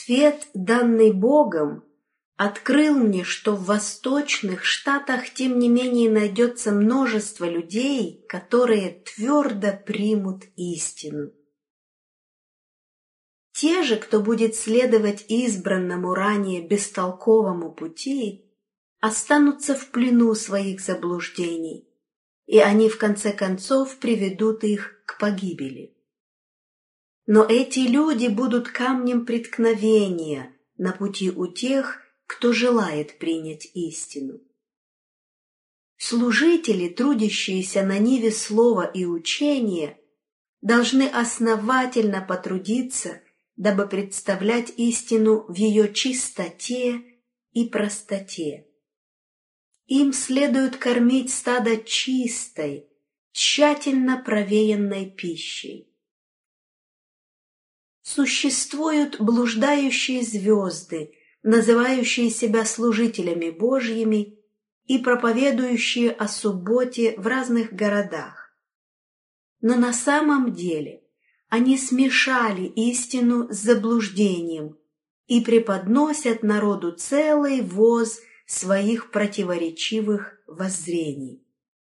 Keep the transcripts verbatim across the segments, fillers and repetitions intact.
Свет, данный Богом, открыл мне, что в восточных штатах тем не менее найдется множество людей, которые твердо примут истину. Те же, кто будет следовать избранному ранее бестолковому пути, останутся в плену своих заблуждений, и они в конце концов приведут их к погибели. Но эти люди будут камнем преткновения на пути у тех, кто желает принять истину. Служители, трудящиеся на ниве слова и учения, должны основательно потрудиться, дабы представлять истину в ее чистоте и простоте. Им следует кормить стадо чистой, тщательно провеянной пищей. Существуют блуждающие звезды, называющие себя служителями Божьими и проповедующие о субботе в разных городах. Но на самом деле они смешали истину с заблуждением и преподносят народу целый воз своих противоречивых воззрений.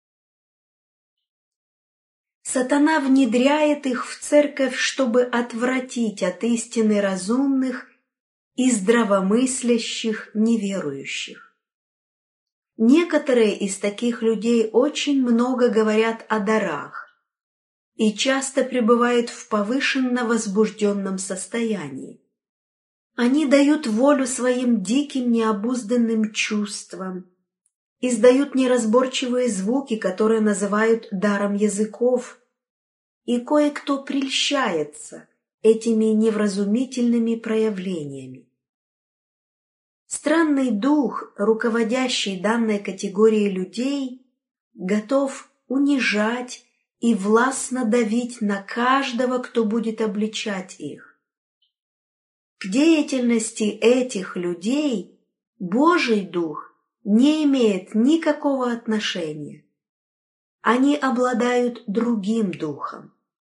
Сатана внедряет их в церковь, чтобы отвратить от истины разумных и здравомыслящих неверующих. Некоторые из таких людей очень много говорят о дарах и часто пребывают в повышенно возбужденном состоянии. Они дают волю своим диким необузданным чувствам, издают неразборчивые звуки, которые называют даром языков, и кое-кто прельщается этими невразумительными проявлениями. Странный дух, руководящий данной категорией людей, готов унижать и властно давить на каждого, кто будет обличать их. К деятельности этих людей Божий Дух не имеет никакого отношения. Они обладают другим духом.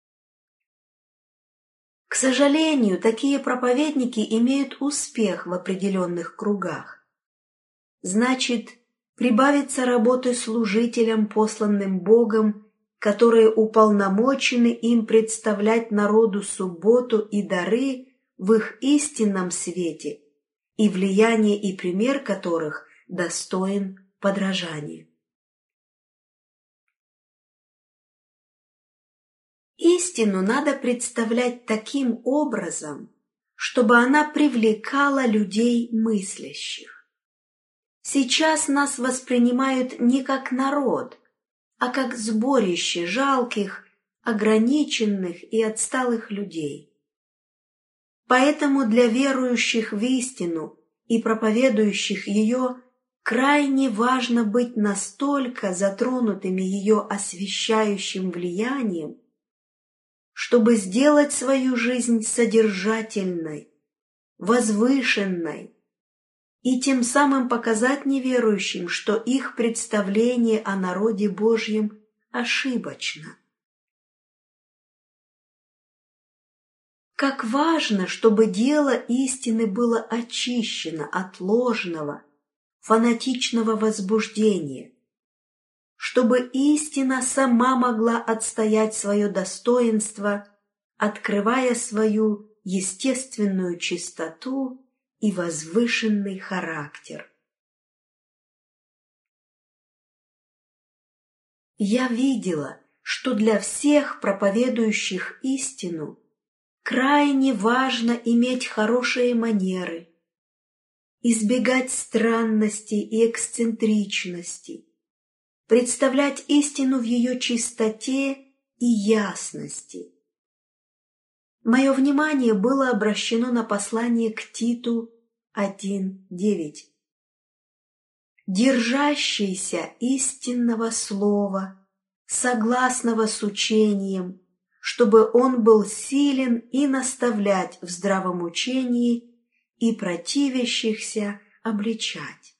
К сожалению, такие проповедники имеют успех в определенных кругах. Значит, прибавится работы служителям, посланным Богом, которые уполномочены им представлять народу субботу и дары в их истинном свете, и влияние и пример которых достоин подражания. Истину надо представлять таким образом, чтобы она привлекала людей мыслящих. Сейчас нас воспринимают не как народ, а как сборище жалких, ограниченных и отсталых людей. Поэтому для верующих в истину и проповедующих ее крайне важно быть настолько затронутыми ее освещающим влиянием, чтобы сделать свою жизнь содержательной, возвышенной и тем самым показать неверующим, что их представление о народе Божьем ошибочно. Как важно, чтобы дело истины было очищено от ложного, фанатичного возбуждения, чтобы истина сама могла отстоять свое достоинство, открывая свою естественную чистоту и возвышенный характер. Я видела, что для всех проповедующих истину крайне важно иметь хорошие манеры, избегать странностей и эксцентричности, представлять истину в ее чистоте и ясности. Мое внимание было обращено на послание к Титу один девять. «Держащийся истинного слова, согласного с учением, чтобы он был силен и наставлять в здравом учении и противящихся обличать».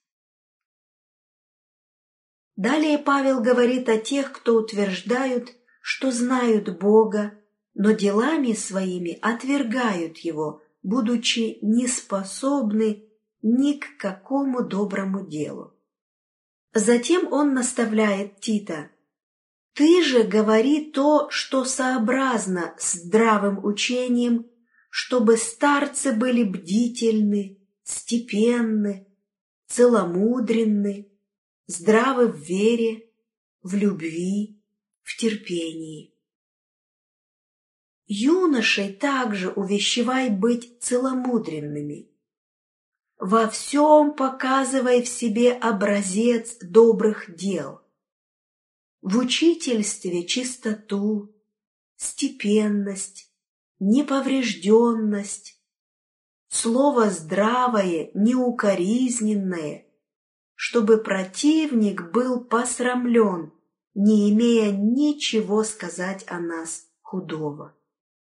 Далее Павел говорит о тех, кто утверждают, что знают Бога, но делами своими отвергают Его, будучи неспособны ни к какому доброму делу. Затем он наставляет Тита: «Ты же говори то, что сообразно с здравым учением, чтобы старцы были бдительны, степенны, целомудренны, здравы в вере, в любви, в терпении. Юношей также увещевай быть целомудренными. Во всем показывай в себе образец добрых дел. В учительстве чистоту, степенность, неповрежденность, слово здравое, неукоризненное, чтобы противник был посрамлен, не имея ничего сказать о нас худого».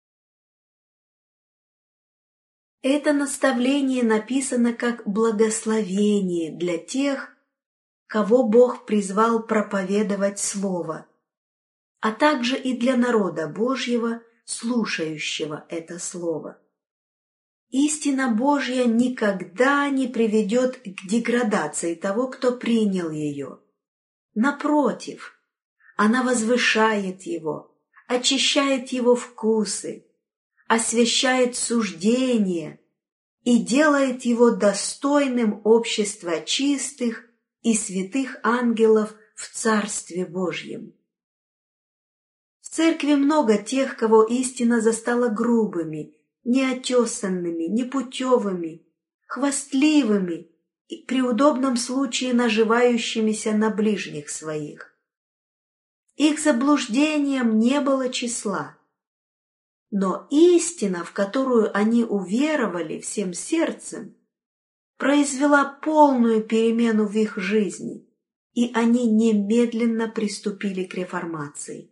Это наставление написано как благословение для тех, кого Бог призвал проповедовать Слово, а также и для народа Божьего, слушающего это Слово. Истина Божья никогда не приведет к деградации того, кто принял ее. Напротив, она возвышает его, очищает его вкусы, освящает суждения и делает его достойным общества чистых и святых ангелов в Царстве Божьем. В церкви много тех, кого истина застала грубыми, неотесанными, непутевыми, хвастливыми и при удобном случае наживающимися на ближних своих. Их заблуждениям не было числа. Но истина, в которую они уверовали всем сердцем, произвела полную перемену в их жизни, и они немедленно приступили к реформации.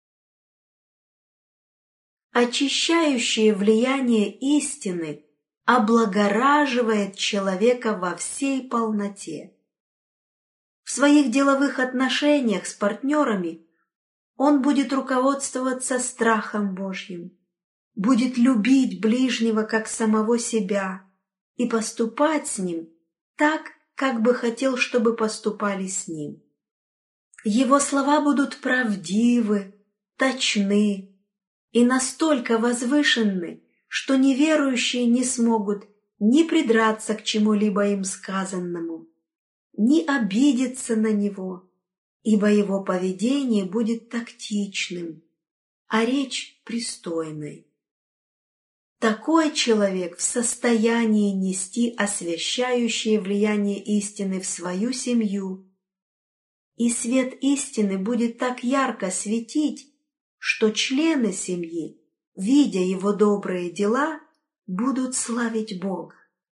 Очищающее влияние истины облагораживает человека во всей полноте. В своих деловых отношениях с партнерами он будет руководствоваться страхом Божьим, будет любить ближнего как самого себя и поступать с ним так, как бы хотел, чтобы поступали с ним. Его слова будут правдивы, точны и настолько возвышенны, что неверующие не смогут ни придраться к чему-либо им сказанному, ни обидеться на него, ибо его поведение будет тактичным, а речь пристойной. Такой человек в состоянии нести освящающее влияние истины в свою семью, и свет истины будет так ярко светить, что члены семьи, видя его добрые дела, будут славить Бога.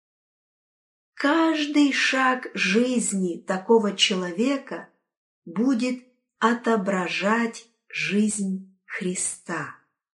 Каждый шаг жизни такого человека будет отображать жизнь Христа.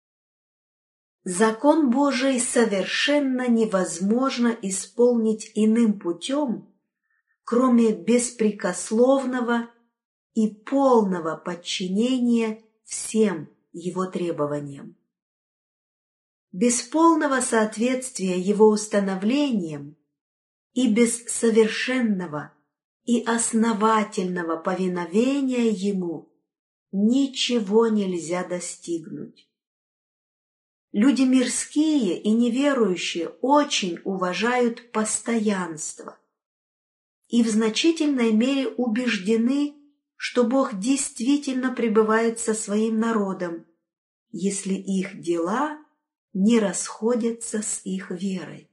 Закон Божий совершенно невозможно исполнить иным путем, кроме беспрекословного и полного подчинения всем его требованиям. Без полного соответствия его установлениям и без совершенного и основательного повиновения ему ничего нельзя достигнуть. Люди мирские и неверующие очень уважают постоянство и в значительной мере убеждены, что Бог действительно пребывает со своим народом, если их дела не расходятся с их верой.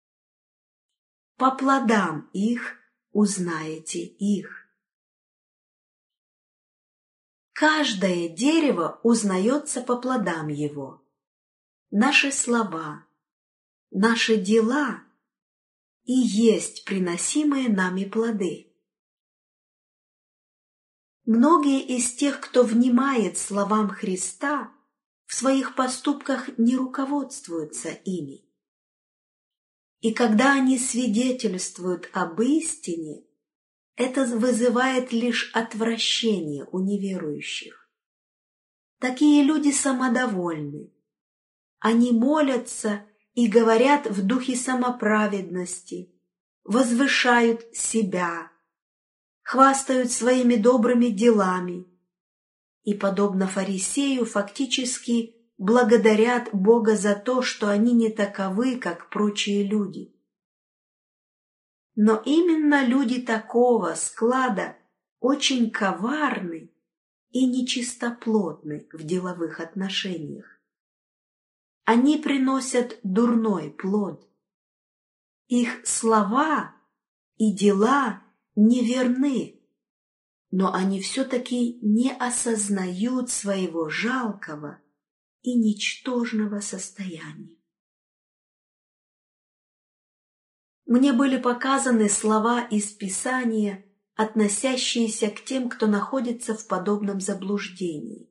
По плодам их узнаете их. Каждое дерево узнается по плодам его. Наши слова, наши дела и есть приносимые нами плоды. Многие из тех, кто внимает словам Христа, в своих поступках не руководствуются ими. И когда они свидетельствуют об истине, это вызывает лишь отвращение у неверующих. Такие люди самодовольны. Они молятся и говорят в духе самоправедности, возвышают себя, хвастают своими добрыми делами и, подобно фарисею, фактически благодарят Бога за то, что они не таковы, как прочие люди. Но именно люди такого склада очень коварны и нечистоплотны в деловых отношениях. Они приносят дурной плод. Их слова и дела неверны, но они все-таки не осознают своего жалкого и ничтожного состояния. Мне были показаны слова из Писания, относящиеся к тем, кто находится в подобном заблуждении.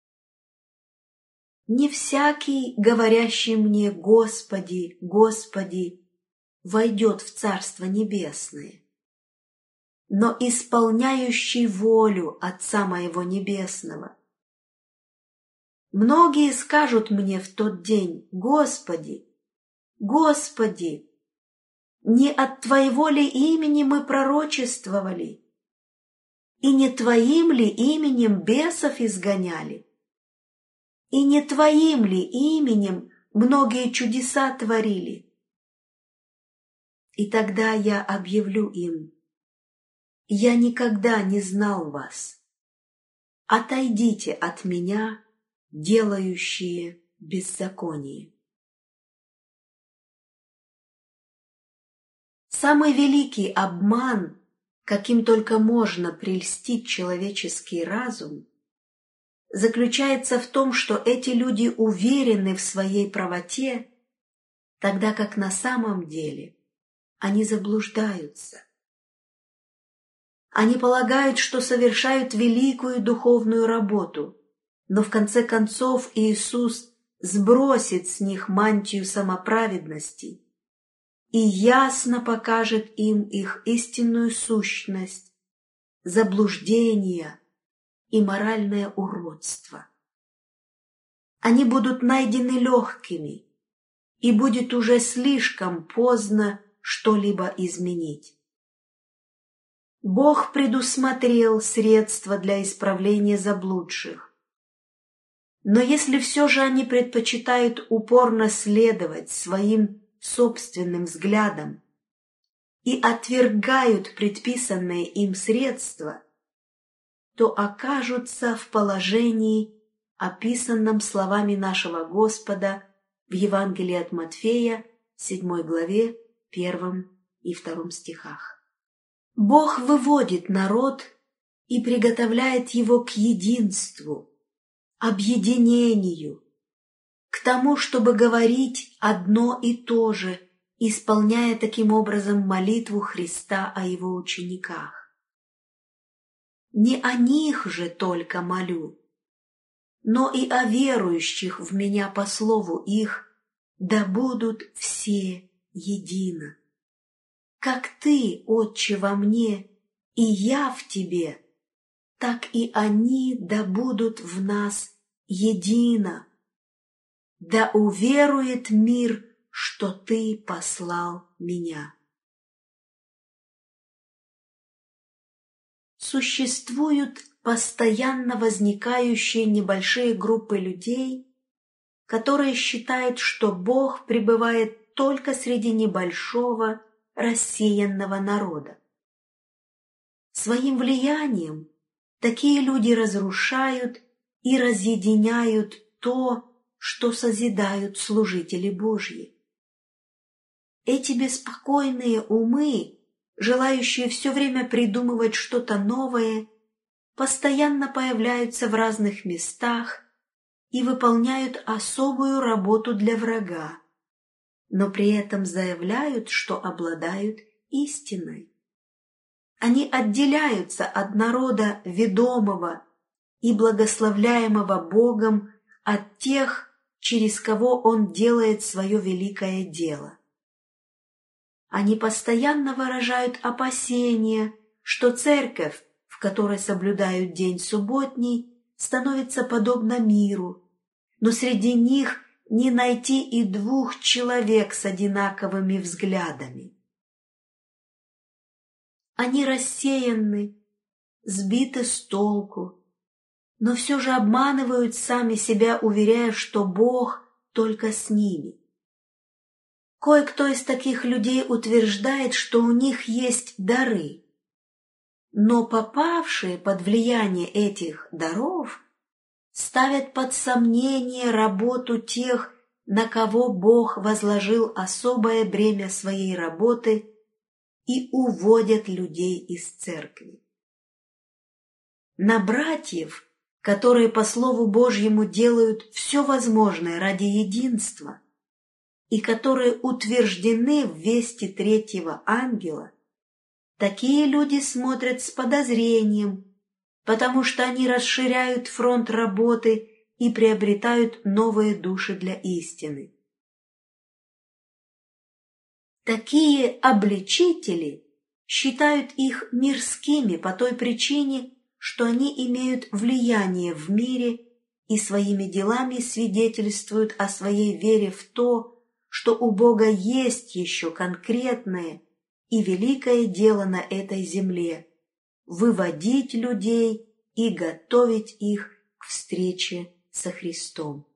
«Не всякий, говорящий мне: Господи, Господи, войдет в Царство Небесное, но исполняющий волю Отца Моего Небесного. Многие скажут мне в тот день: Господи, Господи, не от Твоего ли имени мы пророчествовали, и не Твоим ли именем бесов изгоняли, и не Твоим ли именем многие чудеса творили? И тогда я объявлю им: я никогда не знал вас. Отойдите от меня, делающие беззаконие». Самый великий обман, каким только можно прельстить человеческий разум, заключается в том, что эти люди уверены в своей правоте, тогда как на самом деле они заблуждаются. Они полагают, что совершают великую духовную работу, но в конце концов Иисус сбросит с них мантию самоправедности и ясно покажет им их истинную сущность, заблуждение и моральное уродство. Они будут найдены легкими, и будет уже слишком поздно что-либо изменить. Бог предусмотрел средства для исправления заблудших. Но если все же они предпочитают упорно следовать своим собственным взглядам и отвергают предписанные им средства, то окажутся в положении, описанном словами нашего Господа в Евангелии от Матфея, седьмой главе, первом и втором стихах. Бог выводит народ и приготовляет его к единству, объединению, к тому, чтобы говорить одно и то же, исполняя таким образом молитву Христа о его учениках. Не о них же только молю, но и о верующих в меня по слову их, да будут все едино. Как Ты, Отче, во мне, и я в Тебе, так и они да будут в нас едино. Да уверует мир, что Ты послал меня. Существуют постоянно возникающие небольшие группы людей, которые считают, что Бог пребывает только среди небольшого рассеянного народа. Своим влиянием такие люди разрушают и разъединяют то, что созидают служители Божьи. Эти беспокойные умы, желающие все время придумывать что-то новое, постоянно появляются в разных местах и выполняют особую работу для врага, но при этом заявляют, что обладают истиной. Они отделяются от народа ведомого и благословляемого Богом от тех, через кого Он делает свое великое дело. Они постоянно выражают опасения, что церковь, в которой соблюдают день субботний, становится подобна миру, но среди них не найти и двух человек с одинаковыми взглядами. Они рассеяны, сбиты с толку, но все же обманывают сами себя, уверяя, что Бог только с ними. Кое-кто из таких людей утверждает, что у них есть дары, но попавшие под влияние этих даров ставят под сомнение работу тех, на кого Бог возложил особое бремя своей работы, и уводят людей из церкви. На братьев, которые по Слову Божьему делают все возможное ради единства и которые утверждены в вести третьего ангела, такие люди смотрят с подозрением, потому что они расширяют фронт работы и приобретают новые души для истины. Такие обличители считают их мирскими по той причине, что они имеют влияние в мире и своими делами свидетельствуют о своей вере в то, что у Бога есть еще конкретное и великое дело на этой земле – выводить людей и готовить их к встрече со Христом.